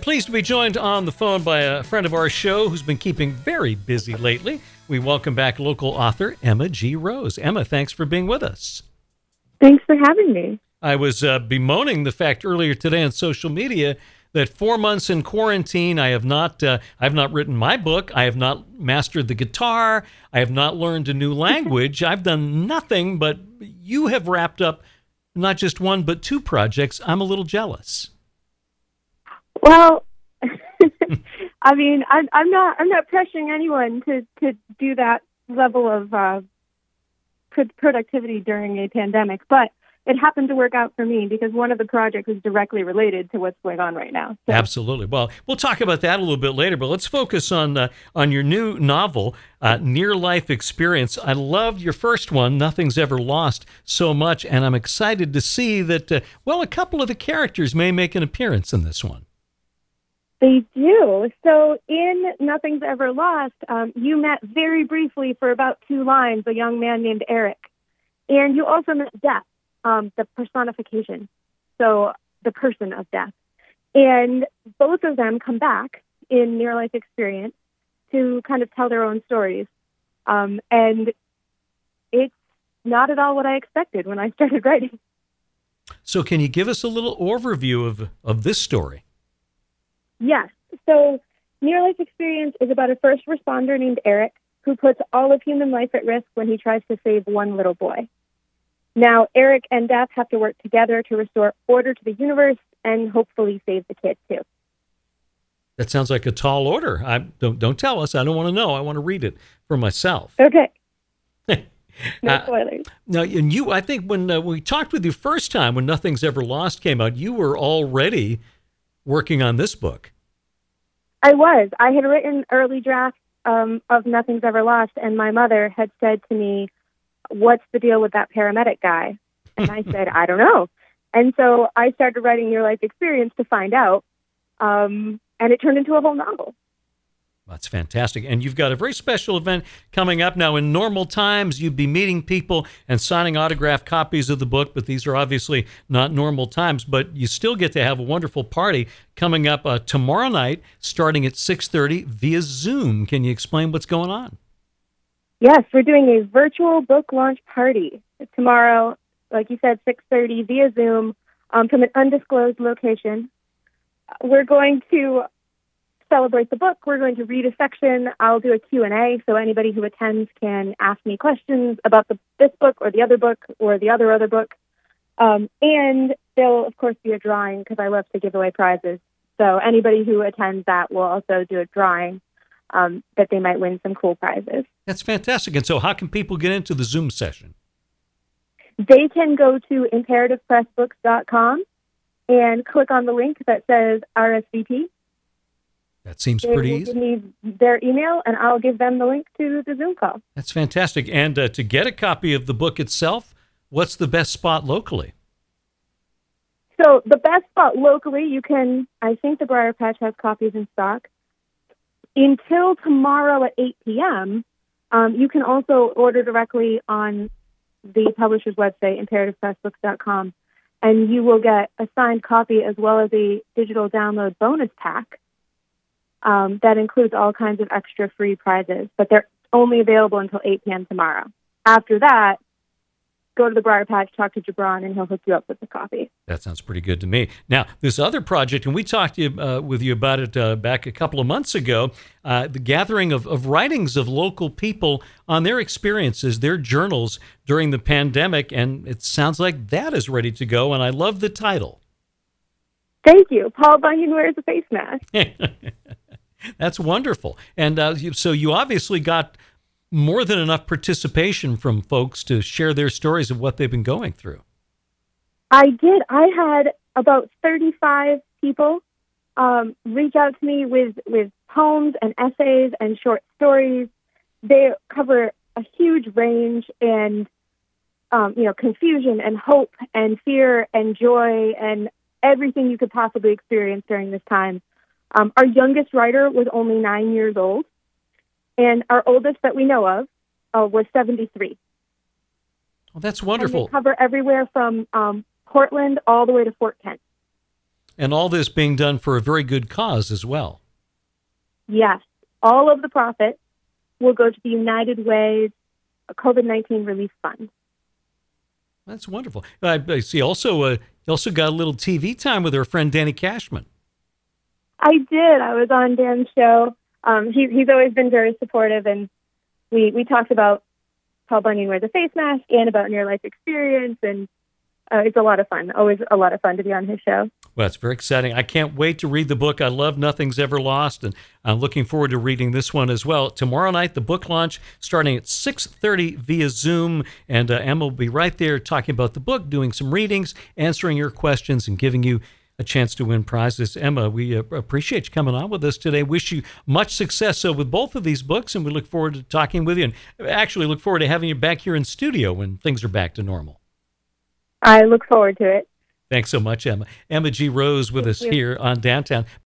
Pleased to be joined on the phone by a friend of our show who's been keeping very busy lately. We welcome back local author Emma G. Rose. Emma, thanks for being with us. Thanks for having me. I was bemoaning the fact earlier today on social media that 4 months in quarantine, I have not written my book. I have not mastered the guitar. I have not learned a new language. I've done nothing, but you have wrapped up not just one, but two projects. I'm a little jealous. Well, I mean, I'm not pressuring anyone to do that level of productivity during a pandemic, but it happened to work out for me because one of the projects is directly related to what's going on right now. So. Absolutely. Well, we'll talk about that a little bit later, but let's focus on your new novel, Near Life Experience. I loved your first one, Nothing's Ever Lost, so much, and I'm excited to see that, a couple of the characters may make an appearance in this one. They do. So in Nothing's Ever Lost, you met very briefly for about 2 lines a young man named Eric. And you also met Death, the personification, so the person of death. And both of them come back in Near Life Experience to kind of tell their own stories. And it's not at all what I expected when I started writing. So can you give us a little overview of this story? Yes. So Near Life Experience is about a first responder named Eric who puts all of human life at risk when he tries to save one little boy. Now, Eric and Death have to work together to restore order to the universe and hopefully save the kid, too. That sounds like a tall order. Don't tell us. I don't want to know. I want to read it for myself. Okay. No spoilers. Now, and I think when we talked with you first time, when Nothing's Ever Lost came out, you were already working on this book. I was. I had written early drafts of Nothing's Ever Lost, and my mother had said to me, "What's the deal with that paramedic guy?" And I said, "I don't know." And so I started writing Near Life Experience to find out, and it turned into a whole novel. That's fantastic. And you've got a very special event coming up now. In normal times, you'd be meeting people and signing autographed copies of the book, but these are obviously not normal times. But you still get to have a wonderful party coming up tomorrow night, starting at 6:30 via Zoom. Can you explain what's going on? Yes, we're doing a virtual book launch party tomorrow, like you said, 6:30 via Zoom from an undisclosed location. We're going to celebrate the book. We're going to read a section. I'll do a Q&A, so anybody who attends can ask me questions about this book or the other book or the other book. And there'll, of course, be a drawing because I love to give away prizes. So anybody who attends that will also do a drawing that they might win some cool prizes. That's fantastic. And so how can people get into the Zoom session? They can go to imperativepressbooks.com and click on the link that says RSVP. That seems pretty easy. Give me their email, and I'll give them the link to the Zoom call. That's fantastic. And to get a copy of the book itself, what's the best spot locally? So the best spot locally, I think the Briar Patch has copies in stock. Until tomorrow at 8 p.m., you can also order directly on the publisher's website, imperativepressbooks.com, and you will get a signed copy as well as a digital download bonus pack. That includes all kinds of extra free prizes, but they're only available until 8 p.m. tomorrow. After that, go to the Briar Patch, talk to Gibran, and he'll hook you up with the copy. That sounds pretty good to me. Now, this other project, and we talked with you about it back a couple of months ago, the gathering of writings of local people on their experiences, their journals during the pandemic, and it sounds like that is ready to go, and I love the title. Thank you. Paul Bunyan wears a face mask. That's wonderful. And so you obviously got more than enough participation from folks to share their stories of what they've been going through. I did. I had about 35 people reach out to me with poems and essays and short stories. They cover a huge range and, confusion and hope and fear and joy and everything you could possibly experience during this time. Our youngest writer was only 9 years old, and our oldest that we know of was 73. Well, that's wonderful. And they cover everywhere from Portland all the way to Fort Kent. And all this being done for a very good cause as well. Yes. All of the profits will go to the United Way's COVID-19 Relief Fund. That's wonderful. I see also, you also got a little TV time with our friend Danny Cashman. I did. I was on Dan's show. He's always been very supportive, and we talked about Paul Bunyan wears a face mask and about near-life experience, and it's a lot of fun. Always a lot of fun to be on his show. Well, it's very exciting. I can't wait to read the book. I love Nothing's Ever Lost, and I'm looking forward to reading this one as well. Tomorrow night, the book launch starting at 6:30 via Zoom, and Emma will be right there talking about the book, doing some readings, answering your questions, and giving you a chance to win prizes. Emma, we appreciate you coming on with us today. Wish you much success with both of these books, and we look forward to talking with you, and actually look forward to having you back here in studio when things are back to normal. I look forward to it. Thanks so much, Emma. Emma G. Rose with us here on Downtown.